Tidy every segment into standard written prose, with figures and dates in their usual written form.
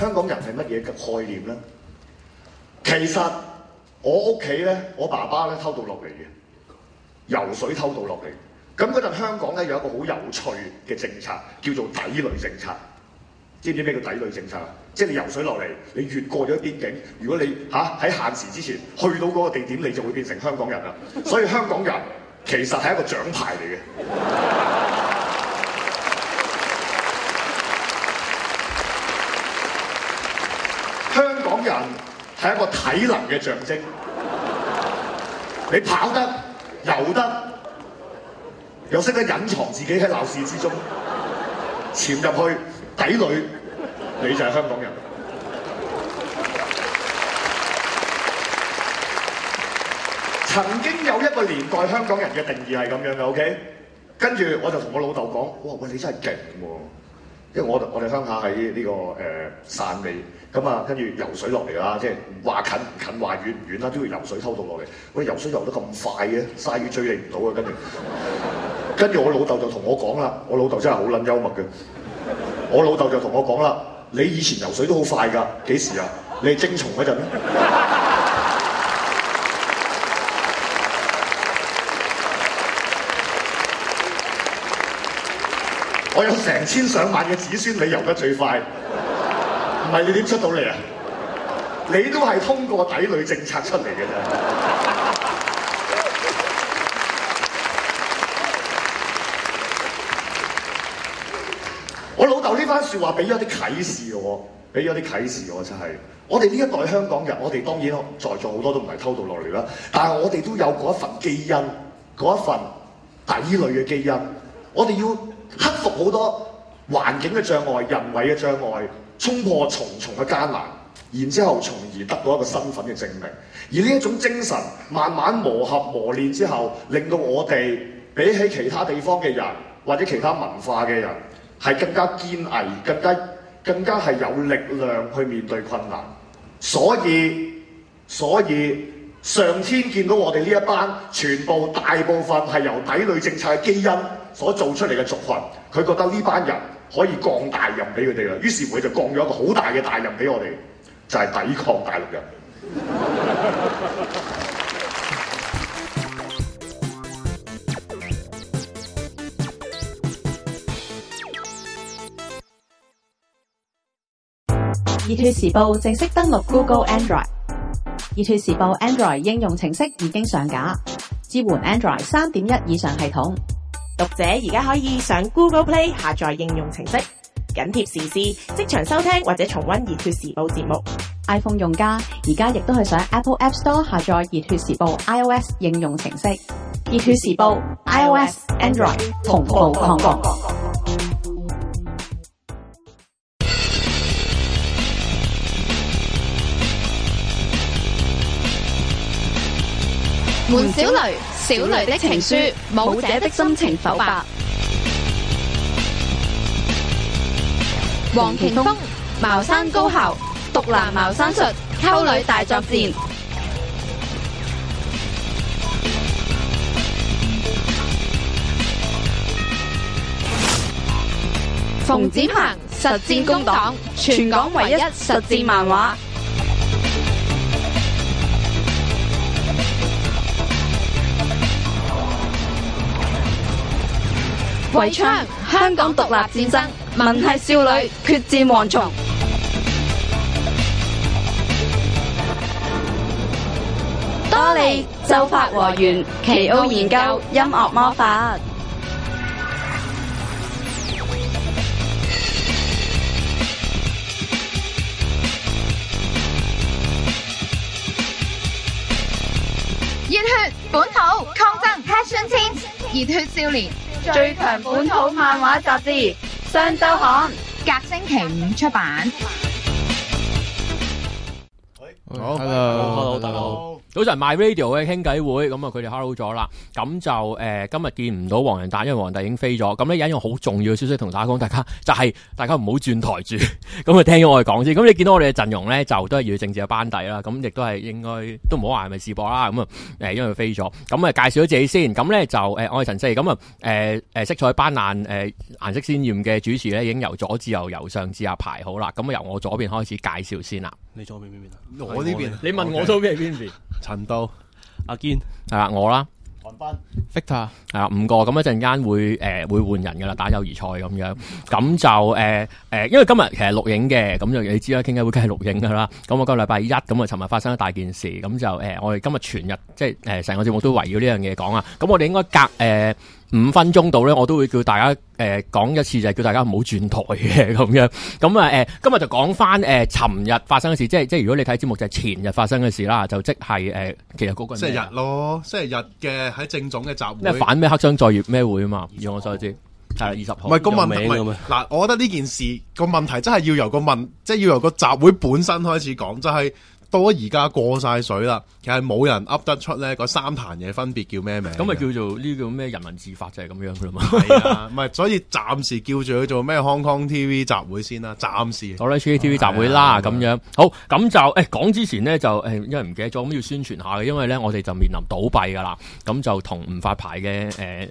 香港人係乜嘢嘅概念咧？其實我屋企咧，我爸爸咧偷渡落嚟嘅，游水偷渡落嚟。咁嗰陣香港咧有一個好有趣嘅政策，叫做抵壘政策。知唔知咩叫抵壘政策啊？即係你游水落嚟，你越過咗邊境，如果你喺限時之前去到嗰個地點，你就會變成香港人啦。所以香港人其實係一個獎牌嚟嘅。香港人係一個體能嘅象徵。你跑得、游得，又識得隱藏自己喺鬧市之中，潛入去抵壘，你就係香港人。曾經有一個年代，香港人嘅定義係咁樣嘅 ，OK？ 跟住我就同我老豆講：哇，喂，你真係勁喎！因為我哋鄉下喺呢個汕尾，咁啊，跟住游水落嚟啦，即係話近唔近，話遠唔遠啦，都要游水偷渡落嚟。喂，游水游得咁快嘅，鯊魚追你唔到啊！跟住我老豆就同我講啦，我老豆真係好撚幽默嘅。我老豆就同我講啦：你以前游水都好快㗎，幾時啊？你係精蟲嗰陣咩？我有成千上萬嘅子孫，你游得最快，唔係你點出到嚟啊？你都係通過抵壘政策出嚟嘅啫。我老豆呢番説話俾咗啲啟示我，真係我哋呢一代香港人，我哋當然在座好多都唔係偷渡落嚟啦，但係我哋都有嗰一份基因，嗰一份抵壘嘅基因，我哋要克服好多環境嘅障礙、人為嘅障礙，衝破重重嘅艱難，然之後從而得到一個身份嘅證明。而呢一種精神慢慢磨合磨練之後，令到我哋比起其他地方嘅人或者其他文化嘅人，係更加堅毅，更加係有力量去面對困難。所以上天見到我哋呢一班大部分係由抵壘政策嘅基因所做出嚟嘅族群，佢覺得呢班人可以降大任俾佢哋啦，於是乎佢就降咗一個好大嘅大任俾我哋，就係抵抗大陸人。 熱血時報正式登陸 Google Android。熱血時報 Android 應用程式已經上架，支援 Android 3.1 以上系統。 讀者而家可以上 Google Play 下載應用程式，緊貼時事，即場收聽或者重溫熱血時報節目。 iPhone 用家而家亦都係上 Apple App Store 下載熱血時報 iOS 應用程式。熱血時報 iOS Android 同步抗暴。 門小雷，小雷的情書，舞者的心情剖白。黃庭鋒，茅山高校，獨男茅山術，溝女大作戰。馮展鵬，實戰工黨，全港唯一實戰漫畫。圍槍，香港獨立戰爭，文系少女決戰蝗蟲。多利奏法和弦，奇奧研究音樂魔法。熱血本土抗爭 Passion Teens， 熱血少年最強本土漫畫雜誌，雙週刊，隔星期5出版。 好 ，hello，大家好。早晨 My Radio 嘅傾偈會，咁啊佢哋 hello 咗啦，咁就今日見唔到黃仁達，因為黃仁達已經飛咗。咁咧有一樣好重要嘅消息同大家講，大家就係大家唔好轉台住，咁啊聽咗我哋講先。咁你見到我哋嘅陣容咧，就都係要政治嘅班底啦，咁亦都係應該都唔好話係咪試播啦，咁啊因為佢飛咗，咁啊介紹咗自己先。咁咧就我係陳四，咁啊色彩斑斕顏色鮮豔嘅主持咧，已經由左至右由上至下排好啦。咁啊由我左邊開始介紹先啦。 你左邊邊啊？ 我呢邊。 你問我左邊係邊邊？ 陳道、 阿堅係啦，我啦。 韓班 Victor 係啦，5個咁一陣間會換人噶啦，打友誼賽咁樣，咁就因為今日其實錄影嘅，咁就你知啦，傾偈會梗係錄影噶啦。咁我今個禮拜一咁啊，尋日發生咗大件事，咁就我哋今日全日即係成個節目都圍繞呢樣嘢講啊。咁我哋應該隔5分鐘度咧，我都會叫大家講一次，就係叫大家唔好轉台嘅咁樣。咁今日就講翻尋日發生嘅事，即係如果你睇節目就係前日發生嘅事啦，就即係其實嗰個星期日咯，星期日嘅喺政總嘅集會。 咩反咩黑箱作業咩會啊嘛？以我所知係啦，20號。 唔係個問題，嗱，我覺得呢件事個問題真係要由即係要由個集會本身開始講，就係。到咗而家過晒水啦，其實冇人噏得出咧，嗰3壇嘢分別叫咩名？ 咁咪叫做呢個咩人民自發就係咁樣噶啦嘛？ 係啊，唔係，所以暫時叫住佢做咩 Hong Kong TV 集會先啦，暫時。 好啦，HKTV 集會啦，咁樣好，咁就講之前呢，就因為唔記得咗，咁要宣傳下嘅，因為咧我哋就面臨倒閉噶啦，咁就同唔發牌嘅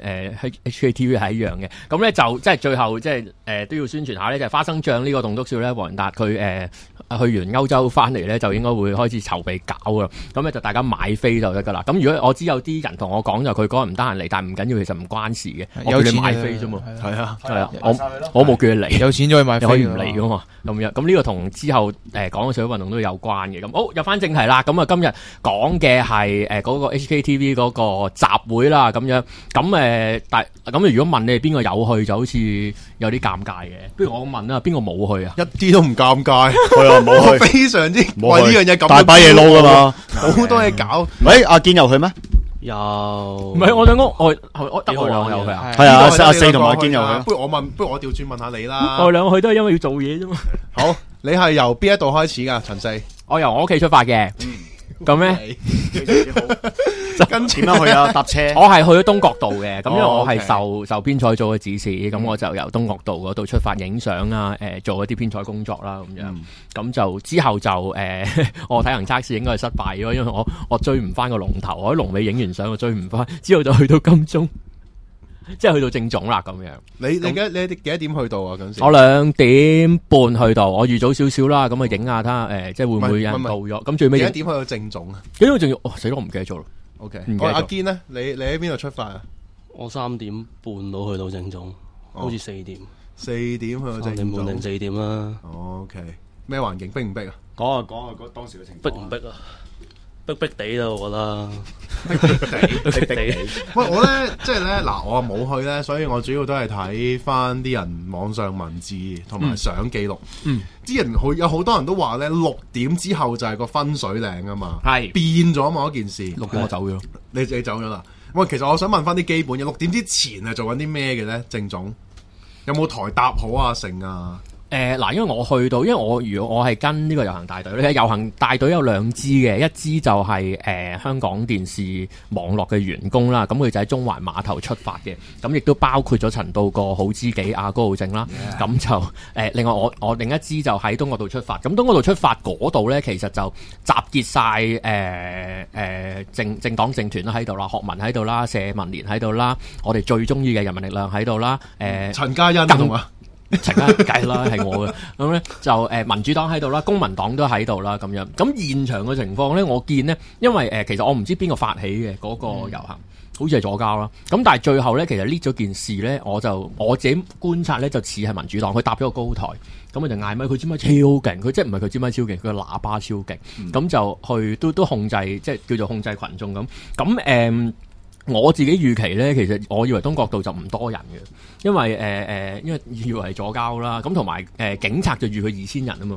HKTV 係一樣嘅，咁咧就即係最後即係都要宣傳下咧，就係花生醬呢個棟篤笑咧，黃仁達佢去完歐洲翻嚟咧，就應該會開始籌備搞噶，咁咧就大家買飛就得噶啦。咁如果我知有啲人同我講就佢嗰日唔得閒嚟，但係唔緊要，其實唔關事嘅，我叫你買飛啫嘛。係啊，我冇叫你嚟， 有錢就可以買飛， 可以唔嚟噶嘛。咁樣咁呢個同之後講嘅社會運動都有關嘅。咁好入翻正題啦。咁啊今日講嘅係嗰個 HKTV 嗰個集會啦。咁樣咁如果問你哋邊個有去，就好似有啲尷尬嘅。不如我問啦，邊個冇去啊？ 一啲都唔尷尬， 係啊，冇去， 非常之為呢樣嘢咁大把嘢撈噶嘛， 好多嘢搞。 喂，阿堅有去咩？ 有， 唔係我想講，我得我兩個有去啊。 係啊，阿四同埋阿堅有去。 不如我調轉問下你啦。 我兩個去都係因為要做嘢啫嘛。 好，你係由邊一度開始噶？陳四， 我由我屋企出發嘅。咁咧， 跟點樣去啊？搭車？ 我係去咗東角道嘅，咁因為我係受編採組嘅指示，咁我就由東角道嗰度出發影相啊，做一啲編採工作啦，咁樣，咁就之後就我體能測試應該係失敗咗，因為我追唔翻個龍頭，我喺龍尾影完相我追唔翻，之後就去到金鐘。即係去到正總啦，咁樣。你幾多點去到啊？嗰時我2點半去到，我預早少少啦，咁啊影下睇下，即係會唔會有人到咗？咁最尾幾多點去到正總啊？ 幾多仲要？死咯，我唔記得咗啦。 OK，阿堅呢？你喺邊度出發啊？ 我3點半到去到正總，好似4點。 4點去到正總。3 點半定4點啦。 OK，咩環境逼唔逼啊？ 講下當時嘅情況。 逼唔逼啊？逼地啦，我覺得。 逼地。喂，我咧即係咧嗱，我冇去咧，所以我主要都係睇翻啲人網上文字同埋相記錄。啲人有好多人都話咧，6點之後就係個分水嶺啊嘛。係變咗嘛一件事。 6點我走咗。 你走咗啦。喂，其實我想問翻啲基本嘢，6點之前係做緊啲咩嘅咧？正總有冇台搭好啊？成啊？ 嗱，因為我去到，因為如果我係跟呢個遊行大隊咧，遊行大隊有2支嘅，一支就係香港電視網絡嘅員工啦，咁佢就喺中環碼頭出發嘅，咁亦都包括咗陳道個好知己阿高浩正啦，咁就另外我另一支就喺東角道出發，咁東角道出發嗰度咧，其實就集結晒政黨政團啦喺度啦，學民喺度啦，社民連喺度啦，我哋最中意嘅人民力量喺度啦， 陳嘉欣同嘛。 陳家計啦，係我嘅咁咧就民主黨喺度啦，公民黨都喺度啦，咁樣咁現場嘅情況咧，我見呢，因為其實我唔知邊個發起嘅嗰個遊行，好似係左膠啦。咁但係最後咧，其實呢咗件事咧，我自己觀察咧，就似係民主黨，佢搭咗個高台，咁佢就嗌咪，佢支咪超勁，佢即係唔係佢支咪超勁，佢個喇叭超勁，咁就去都控制，即係叫做控制群眾咁。我自己預期咧，其實我以為東角道就唔多人嘅，因為以為係左膠啦，咁同埋警察就預佢2000人啊嘛，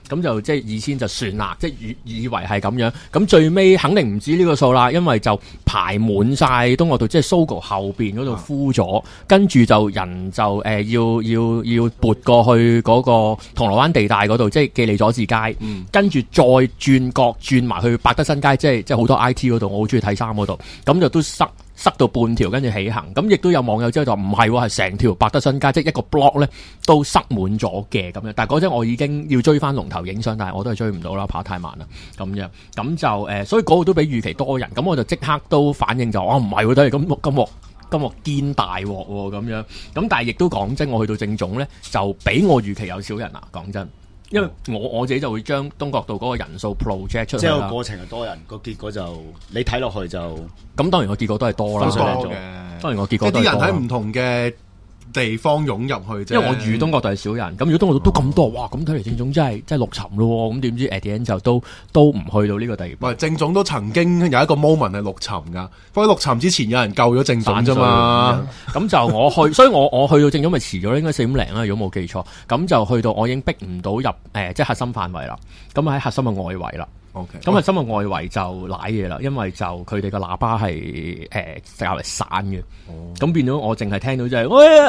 咁就即係2000就算啦，即係以為係咁樣。咁最尾肯定唔止呢個數啦，因為就排滿晒東角道，即係 Sogo 後邊嗰度敷咗，跟住就人就要撥過去嗰個銅鑼灣地帶嗰度，即係記利佐治街，跟住再轉角轉埋去百德新街，即係好多 IT 嗰度，我好中意睇衫嗰度，咁就都塞到半條，跟住起行。咁亦都有網友之後就唔係喎，係成條百德新街，即係一個 block 咧都塞滿咗嘅咁樣。但係嗰陣我已經要追翻龍頭影相，但係我都係追唔到啦，跑太慢啦咁樣。咁就所以嗰個都比預期多人。咁我就即刻都反應就唔係喎，睇嚟今鑊堅大鑊喎咁樣。咁但係亦都講真，我去到正總咧就比我預期有少人啊，講真。因為我自己就會將東角道嗰個人數 project 出去啦， 即係個過程係多人，個結果就你睇落去就咁。當然個結果都係多啦，當然個結果都係多。 啲人喺唔同嘅地方湧入去啫。 因為我預東角道係少人，咁如果東角道都咁多，哇！咁睇嚟正總真係陸沉咯。咁點知 at the end 就都唔去到呢個地步。 喂，正總都曾經有一個 moment 係陸沉噶，不過陸沉之前有人救咗正總啫嘛。咁就我去，所以我去到正總咪遲咗，應該4點零啦，如果冇記錯。咁就去到我已經逼唔到入即係核心範圍啦。咁喺核心嘅外圍啦。 OK， 咁核心嘅外圍就瀨嘢啦，因為就佢哋個喇叭係較為散嘅，咁變咗我淨係聽到就係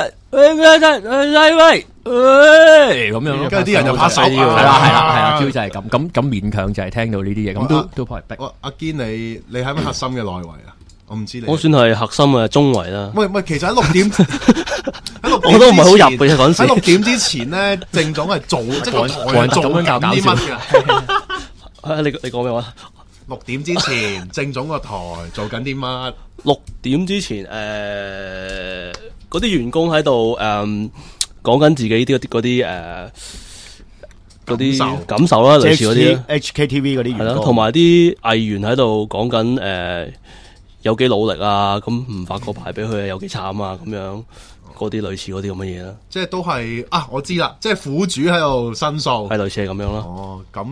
喂咁樣， 跟住啲人就拍手， 係啦，主要就係咁勉強就係聽到呢啲嘢，咁都幫人逼。 阿堅你喺咩核心嘅內圍啊？我唔知你。 我算係核心嘅中圍啦。 喂，其實喺6點， 我都唔係好入嘅嗰陣時。 喺6點之前咧，正總係做即係台做緊啲乜嘅。 你講咩話 ？6點之前，正總個台做緊啲乜 ？6點之前，嗰啲員工喺度講緊自己嗰啲感受啦，類似嗰啲 HKTV 嗰啲員工， 係啦，同埋啲藝員喺度講緊有幾努力啊，咁唔發個牌俾佢有幾慘啊，咁樣嗰啲類似嗰啲咁嘅嘢啦。 即係都係我知啦，即係苦主喺度申訴， 係類似係咁樣啦。 哦，咁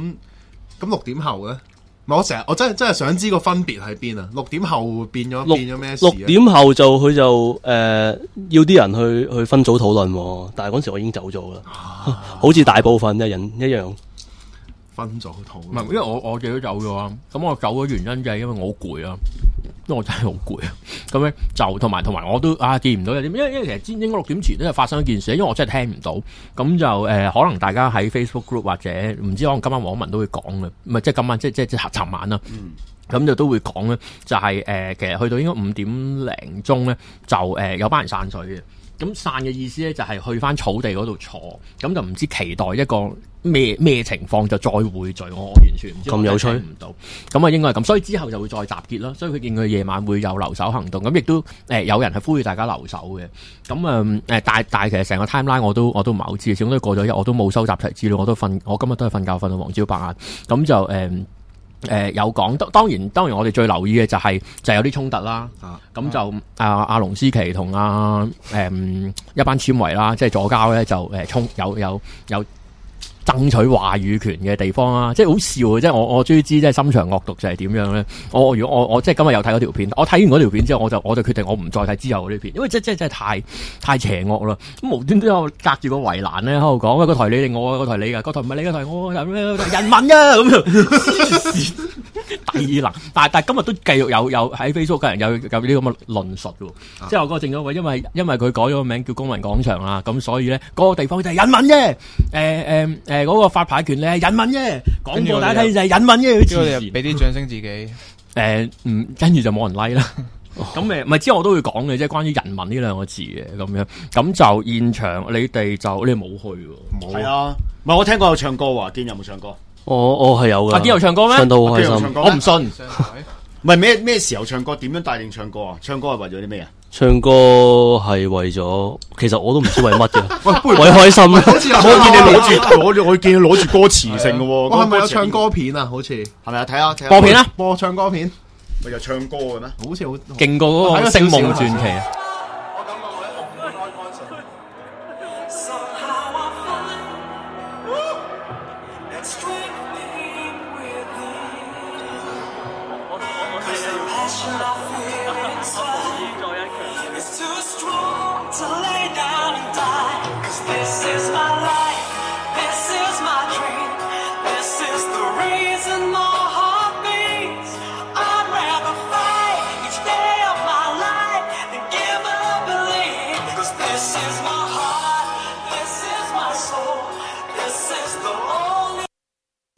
6點後咧，我真係想知個分別喺邊啊？6點後變咗咩事 ？6點後就佢就要啲人去分組討論，但係嗰時我已經走咗啦，好似大部分嘅人一樣。 分組討論， 唔係，因為我自己都走咗啊。咁我走嘅原因就係因為我好攰啊，因為我真係好攰啊。咁咧就同埋我都見唔到有啲，因為其實應該6點前都係發生一件事，因為我真係聽唔到。咁就可能大家喺 Facebook group 或者唔知可能今晚網民都會講嘅，唔係即係今晚即係尋晚啦。咁就都會講咧，就係其實去到應該5點零鐘咧，就有班人散水嘅。咁散嘅意思咧就係去翻草地嗰度坐，咁就唔知期待一個咩情況就再匯聚，我完全唔知咁有趣唔到，咁啊應該係咁，所以之後就會再集結啦。所以佢見佢夜晚會有留守行動，咁亦都有人係呼籲大家留守嘅。咁但係其實成個 timeline 我都唔係好知，始終都過咗一日，我都冇收集齊資料，我今日都係瞓覺瞓到黃朝白晏，咁就有講，當然我哋最留意嘅就係有啲衝突啦，咁就阿龍思琪同一班纖維啦，即係左膠咧就有爭取話語權嘅地方啦，即係好笑嘅，即係我終於知即係心腸惡毒就係點樣咧。如果我即係今日有睇嗰條片，我睇完嗰條片之後，我就決定我唔再睇之後嗰啲片，因為真係太邪惡啦。咁無端端有隔住個圍欄咧喺度講，個台你定我，個台你㗎，個台唔係你個台我，人民啊咁樣。第二能，但係今日都繼續有喺 Facebook 嘅人有呢咁嘅論述喎，即係我嗰個正咗位，因為佢改咗個名叫公民廣場啦，咁所以咧嗰個地方就係人民啫，嗰個發牌權咧係人民啫，廣播大家睇就係人民啫， 跟住俾啲掌聲自己， 跟住就冇人 like 啦。咁咪之後我都會講嘅，即係關於人民呢兩個字嘅咁樣。咁就現場你哋冇去喎，冇係啊，唔係我聽過有唱歌喎，堅有冇唱歌？ 我係有噶。 阿堅有唱歌咩？ 唱到好開心， 我唔信。 唔係咩時候唱歌？點樣帶領唱歌啊？唱歌係為咗啲咩啊？ 唱歌係為咗，其實我都唔知為乜嘅，為開心。 好似我見你攞住歌詞性嘅喎。 我係咪有唱歌片啊？好似係咪啊？睇下播片啦， 播唱歌片。 咪就唱歌嘅咩？ 好似好勁過嗰個《星夢傳奇》啊！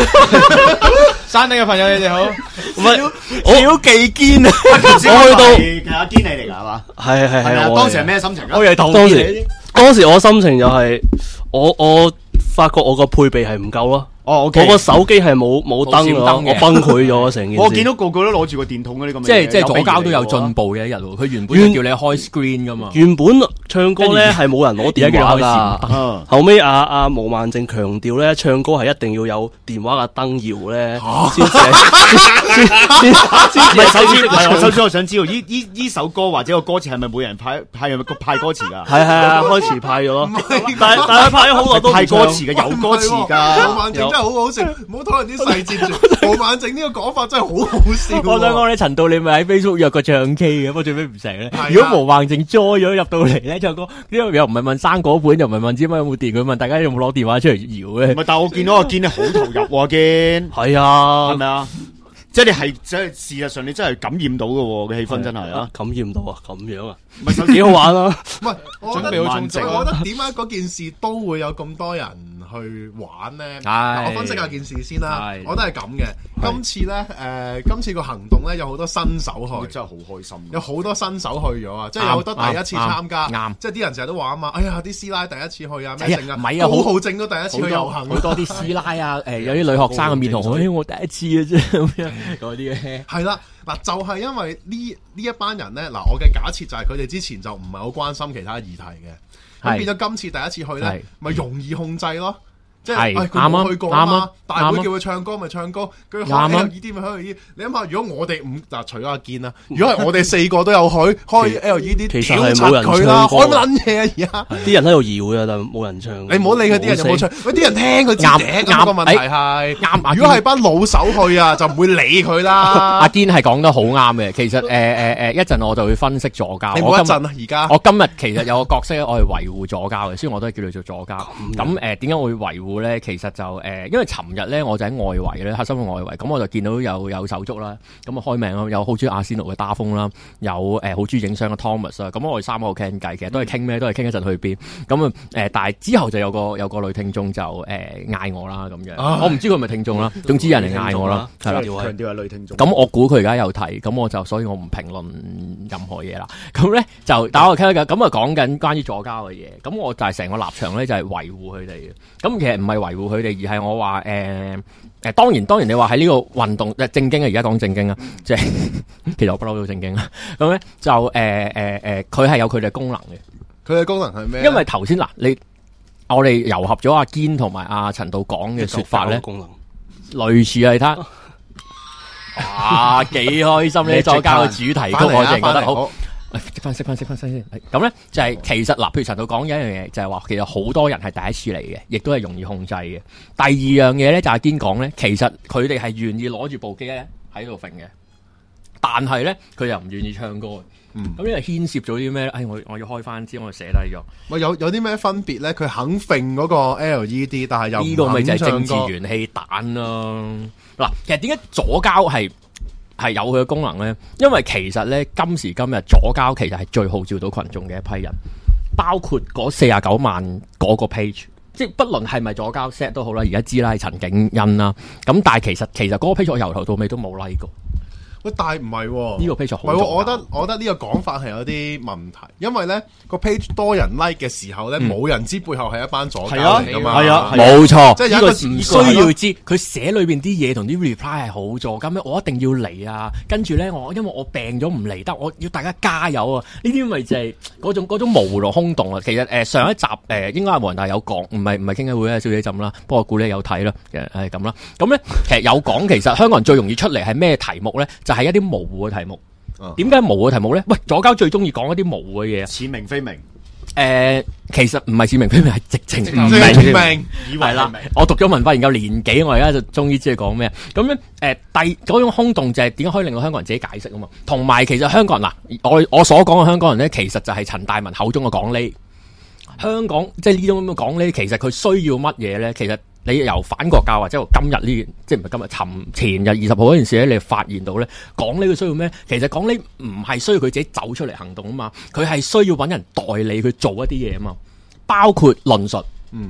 山頂嘅朋友你哋好， 唔係小技堅啊！ 我去到係阿堅你嚟㗎係嘛？ 係係啊， 我當時係咩心情啊？ 我以為陶當傑時當時我心情就係我發覺我個配備係唔夠咯。 哦，OK， 我個手機係冇燈冇閃燈咯， 嘅我崩潰咗成件事。 我見到個個都攞住個電筒嗰啲咁嘅嘢， 即係左膠都有有進步嘅一日喎。佢原本係叫你開 screen 噶嘛。 原本唱歌咧係冇人攞電話㗎，後尾阿毛孟靜強調咧，唱歌係一定要有電話嘅燈搖咧， 首先我想知道呢首歌或者個歌詞係咪每人派歌詞㗎？ 係開始派咗咯，但係派咗好耐都唔派歌詞嘅，有歌詞㗎。 毛孟靜真係好好笑，唔好討論啲細節住。毛孟靜呢個講法真係好好笑。 我想講咧，陳道你咪喺 Facebook 約過唱 K 嘅，不過最尾唔成咧。如果毛孟靜 join 咗入到嚟咧唱歌，呢個又唔係問生果盤，又唔係問知乜有冇電，佢問大家有冇攞電話出嚟搖咧。 唔係，但係我見到阿堅你好投入喎，堅係啊， 係咪啊？即係你係即係事實上你真係感染到嘅喎，個氣氛真係啊！ 感染到啊，咁樣啊， 唔係幾好玩啊！ 唔係，我覺得準備好充值我覺得點解嗰件事都會有咁多人去玩咧？ 係我分析下件事先啦係。 我覺得係咁嘅。今次咧，今次個行動咧有好多新手去， 真係好開心。 有好多新手去咗啊！即係有好多第一次參加， 啱即係啲人成日都話啊嘛，哎呀啲師奶第一次去啊，咩剩啊， 唔係啊， 高浩正都第一次去遊行， 好多啲師奶啊，有啲女學生嘅面同我，我第一次嘅啫咁樣嗰啲嘅。 係啦，嗱就係因為呢一班人咧，嗱我嘅假設就係佢哋之前就唔係好關心其他議題嘅，咁變咗今次第一次去咧，咪容易控制咯。即係佢冇去過啊嘛，大會叫佢唱歌咪唱歌，佢開 LED 咪開 LED。你諗下，如果我哋除咗阿堅啦，如果係我哋4個都有去開 LED， 其實係冇人唱歌， 開乜撚嘢啊？而家啲人喺度搖嘅，但係冇人唱。 你唔好理佢啲人有冇唱，喂啲人聽佢知嘅。咁個問題係啱。如果係班老手去啊，就唔會理佢啦。 阿堅係講得好啱嘅，其實一陣我就會分析左膠。 你冇一陣啊，而家我今日其實有個角色咧，我係維護左膠嘅，所以我都係叫你做左膠。咁點解我會維護咧？其實就因為尋日咧，我就喺外圍咧，核心嘅外圍，咁我就見到有手足啦，咁啊開名咯，有好中意阿仙奴嘅打風啦，有好中意影相嘅 Thomas 啦，咁我哋3個傾偈，其實都係傾咩，都係傾一陣去邊，咁但係之後就有個女聽眾就嗌我啦咁樣，我唔知佢係咪聽眾啦，總之有人嚟嗌我啦，係啦， 強調係女聽眾。 咁我估佢而家有睇，咁所以我唔評論任何嘢啦。咁咧就打我傾偈，咁啊講緊關於左膠嘅嘢，咁我就係成個立場咧就係維護佢哋嘅。咁其實唔係維護佢哋，而係我話當然你話喺呢個運動正經啊，而家講正經啊，即係其實我不嬲都正經啦。咁咧就佢係有佢哋嘅功能嘅。 佢嘅功能係咩？ 因為頭先嗱，我哋糅合咗阿堅同埋阿陳道講嘅說法咧， 功能類似係睇。哇，幾開心咧！左膠嘅主題曲，我淨係覺得好。識翻先。咁咧就係其實嗱，譬如陳道講有一樣嘢，就係話其實好多人係第一次嚟嘅，亦都係容易控制嘅。第二樣嘢咧就係堅講咧，其實佢哋係願意攞住部機咧喺度揈嘅，但係咧佢又唔願意唱歌嘅。咁呢個牽涉咗啲咩咧？我要開翻支，我寫低咗。 喂，有啲咩分別咧？佢肯揈嗰個 LED， 但係又呢個咪就係政治元氣彈咯。嗱，其實點解左膠係有佢嘅功能咧？因為其實咧今時今日左膠其實係最號召到群眾嘅一批人，包括嗰49萬嗰個 page， 即係不論係咪左膠 set 都好啦。而家知啦係陳景恩啦，咁但係其實嗰個 page 我由頭到尾都冇 like 過。 喂，但係唔係喎， 呢個 page 好唔係喎，我覺得呢個講法係有啲問題，因為咧個 page 多人 like 嘅時候咧，冇人知背後係一班左膠嚟噶嘛， 係啊， 冇錯， 即係有一個唔需要知佢寫裏邊啲嘢同啲 reply 係好左膠咩？我一定要嚟啊！跟住咧，因為我病咗唔嚟得，我要大家加油啊！呢啲咪就係嗰種無腦空洞啊！其實上一集應該係冇人大有講，唔係傾偈會啊，小姐浸啦，不過我估你有睇啦，係咁啦。咁咧其實有講，其實香港人最容易出嚟係咩題目咧？就係一啲模糊嘅題目。點解模糊嘅題目咧？喂，左膠最中意講一啲模糊嘅嘢， 似明非明。 其實唔係似明非明，係直情唔明。係啦，我讀咗文化研究年幾，我而家就終於知佢講咩。咁咧，嗰種空洞就係點解可以令到香港人自己解釋啊嘛？同埋其實香港人嗱，我所講嘅香港人咧，其實就係陳大文口中嘅港呢。香港即係呢種咁嘅港呢，其實佢需要乜嘢咧？其實你由反國教或者由今日呢，即係唔係今日前日20號嗰件事咧，你發現到咧，港呢佢需要咩？其實港呢唔係需要佢自己走出嚟行動啊嘛，佢係需要揾人代理佢做一啲嘢啊嘛，包括論述。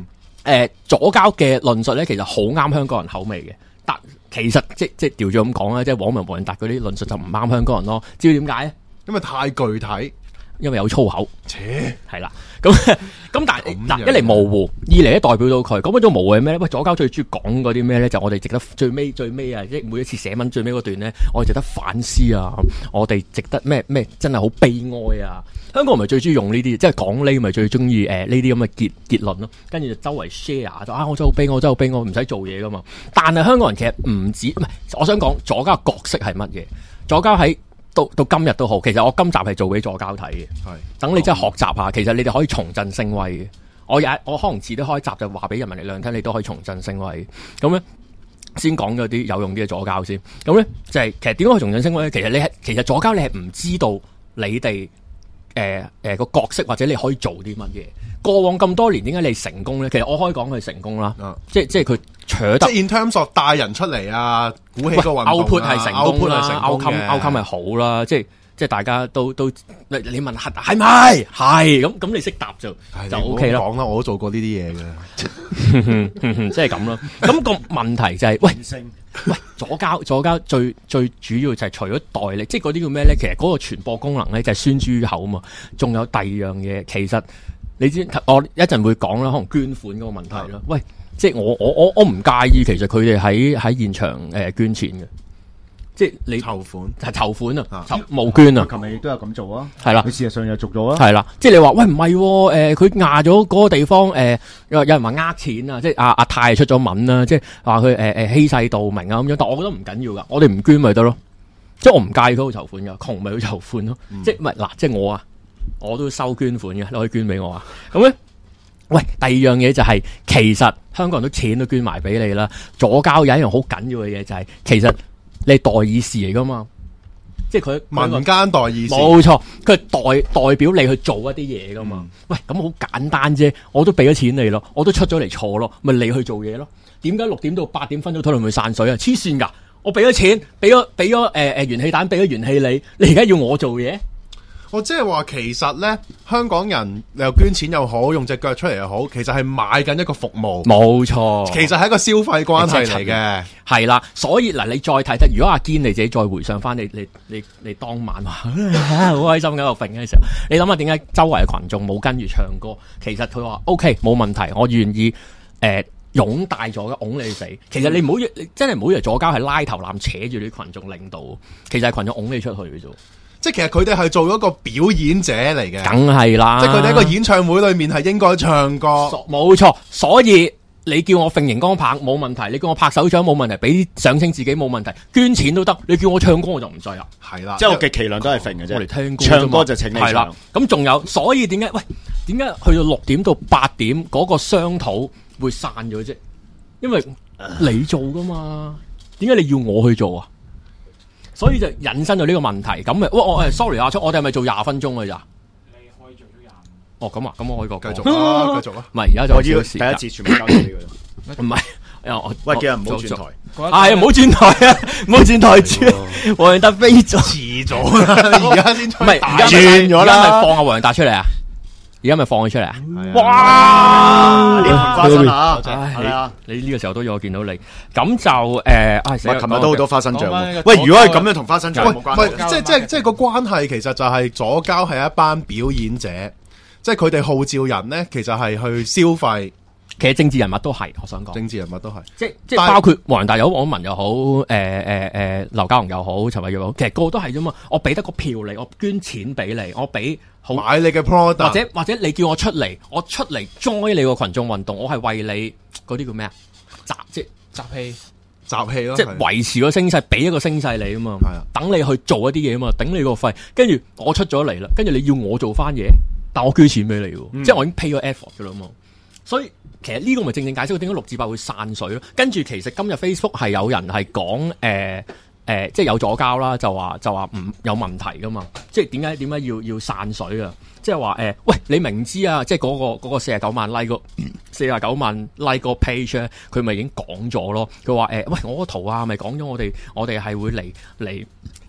左膠嘅論述咧，其實好啱香港人口味嘅，但其實即調咗咁講啦，即係網民黃仁達嗰啲論述就唔啱香港人咯。知道點解咧？ 因為太具體， 因為有粗口， 切係啦。咁但係嗱，一嚟模糊，二嚟咧代表到佢。咁嗰種模糊係咩咧？喂，左膠最中意講嗰啲咩咧？就我哋值得最尾啊，即係每一次寫文最尾嗰段咧，我哋值得反思啊！我哋值得咩真係好悲哀啊！香港人咪最中意用呢啲，即係講呢咪最中意呢啲咁嘅結論咯。跟住就周圍 share 就我真係好悲哀，我真係好悲哀，唔使做嘢噶嘛。但係香港人其實唔止，唔係我想講左膠嘅角色係乜嘢？左膠喺到今日都好，其實我今集係做俾左膠睇嘅，係等你真係學習下。其實你哋可以重振聲威嘅。我可能遲啲開集就話俾人民力量聽，你都可以重振聲威。咁咧先講咗啲有用啲嘅左膠先。咁咧就係其實點解可以重振聲威咧？其實左膠你係唔知道你哋個角色或者你可以做啲乜嘢。過往咁多年點解你成功咧？其實我可以講佢成功啦，即係佢扯得。即係 in terms of 帶人出嚟啊，鼓起個運動啊 output 係成功啦 outcome 係好啦，即係大家都你問係咪係咁你識答就 OK 啦。 講啦，我都做過呢啲嘢嘅， 即係咁咯。咁個問題就係喂，左膠最主要就係除咗代理，即係嗰啲叫咩咧？其實嗰個傳播功能咧就係宣諸於口啊嘛。仲有第二樣嘢，其實你知我一陣會講啦，可能捐款嗰個問題啦。喂，即係我唔介意，其實佢哋喺現場捐錢嘅。即係你籌款啊，募捐啊， 琴日亦都有咁做啊， 係啦， 佢事實上又續咗啊， 係啦，即係你話喂唔係，佢壓咗嗰個地方，有人話呃錢啊，即係阿泰出咗文啦，即係話佢欺世盜名啊咁樣，但我覺得唔緊要噶，我哋唔捐咪得咯，即係我唔介意佢去籌款噶，窮咪去籌款咯，即係唔係嗱，即係我都收捐款嘅，你可以捐俾我啊，咁咧。喂，第二樣嘢就係、其實香港人都錢都捐埋俾你啦。左膠有一樣好緊要嘅嘢就係、其實你代議士嚟噶嘛，即係佢民間代議士， 冇錯，佢係代表你去做一啲嘢噶嘛。喂，咁好簡單啫，我都俾咗錢你咯，我都出咗嚟坐咯，咪你去做嘢咯。點解6點到8點分咗討論會散水啊？黐線㗎！我俾咗錢，俾咗元氣彈，俾咗元氣你而家要我做嘢？ 我即係話，其實咧，香港人又捐錢又好，用隻腳出嚟又好，其實係買緊一個服務， 冇錯。 其實係一個消費關係嚟嘅， 係啦。所以嗱，你再睇睇，如果阿堅你自己再回想翻，你當晚話好開心喺度揈嘅時候，你諗下點解周圍嘅群眾冇跟住唱歌？其實佢話 OK 冇問題，我願意擁戴咗嘅，擁你死。其實你真係唔好以為左膠係拉頭纜扯住啲群眾領導，其實係群眾擁你出去嘅啫。 即係其實佢哋係做一個表演者嚟嘅， 梗係啦。 即係佢哋喺個演唱會裏面係應該唱歌， 冇錯。所以你叫我揈熒光棒冇問題，你叫我拍手掌冇問題，俾掌聲自己冇問題，捐錢都得。你叫我唱歌我就唔制啦。 係啦， 即係我極其量都係揈嘅啫。 我嚟聽歌， 唱歌就請你唱。 係啦。咁仲有，所以點解去到6點到8點嗰個商討會散咗啫？因為你做噶嘛，點解你要我去做啊？所以就引申到呢個問題，咁咪我 sorry 阿叔，我哋係咪做20分鐘㗎咋？你可以做咗25。哦，咁啊，咁我可以繼續啊，繼續啊。 唔係而家就我要第一節全部交俾你㗎啦。 唔係， 喂，叫人唔好轉台。 係唔好轉台啊！唔好轉台住，黃仁達飛咗， 遲咗啦，而家先唔係而家轉咗啦， 而家咪放阿黃仁達出嚟啊！而家咪放佢出嚟啊！ 哇！呢盤花生啊，係啊！ 你呢個時候都要我見到你，咁就琴日都好多花生醬喎。喂，如果係咁樣同花生醬冇關係， 即係個關係其實就係左膠係一班表演者，即係佢哋號召人咧，其實係去消費。 其實政治人物都係，我想講， 政治人物都係， 即係包括黃仁達又好，網民又好，劉家雄又好，陳偉業又好，其實個個都係啫嘛。我俾得個票你，我捐錢俾你，我俾買你嘅 product， 或者你叫我出嚟 join 你個群眾運動，我係為你嗰啲叫咩啊？集氣咯，即係維持個聲勢，俾一個聲勢你啊嘛。係啊，等你去做一啲嘢啊嘛，頂你個肺，跟住我出咗嚟啦，跟住你要我做翻嘢，但我捐錢俾你喎，即係我已經 pay 咗 effort 噶啦嘛。所以其實呢個咪正解釋點解6至8會散水咯。跟住其實今日 Facebook 係有人係講即係有左膠啦，就話唔有問題噶嘛。即係點解要散水啊？即係話喂，你明知啊，即係嗰個49萬 like 個49萬 like 個 page 咧，佢咪已經講咗咯。佢話喂，我個圖啊，咪講咗我哋係會嚟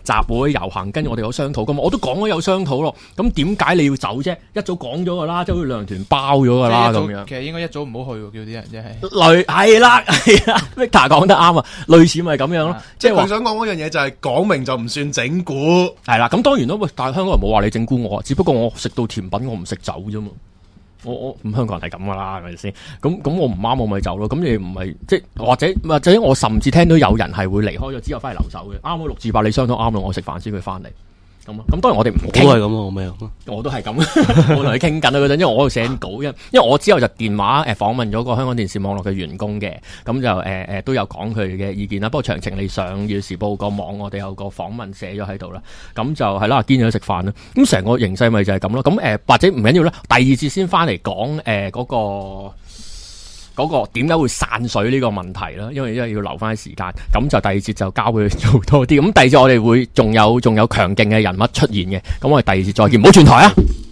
集會遊行，跟住我哋有商討噶嘛，我都講咗有商討咯。咁點解你要走啫？一早講咗噶啦，即係好似旅行團包咗噶啦咁樣。 其實應該一早唔好去喎，叫啲人即係。 係啦，Victor 講得啱啊，類似咪咁樣咯。 即係佢想講嗰樣嘢就係講明就唔算整蠱。 係啦，咁當然咯，喂，但係香港人冇話你整蠱我，只不過我食到甜品我唔食酒啫嘛。我咁香港人係咁噶啦，係咪先？咁我唔啱我咪走咯。咁你唔係即係或者我甚至聽到有人係會離開咗之後翻嚟留守嘅。啱好6至8你相當啱咯，我食飯先佢翻嚟。咁當然我哋唔傾， 我都係咁我咩我都係咁，我同佢傾緊啊嗰陣，因為我喺度寫稿，因為我之後就電話訪問咗個香港電視網絡嘅員工嘅，咁就都有講佢嘅意見啦。不過詳情你上《粵時報》個網，我哋有個訪問寫咗喺度啦。咁就係啦，堅咗食飯啦。咁成個形勢咪就係咁咯。咁或者唔緊要啦，第二節先翻嚟講嗰個點解會散水呢個問題啦？因為要留翻啲時間，咁就第二節就交俾佢做多啲。咁第二節我哋會仲有強勁嘅人物出現嘅。咁我哋第二節再見，唔好轉台啊！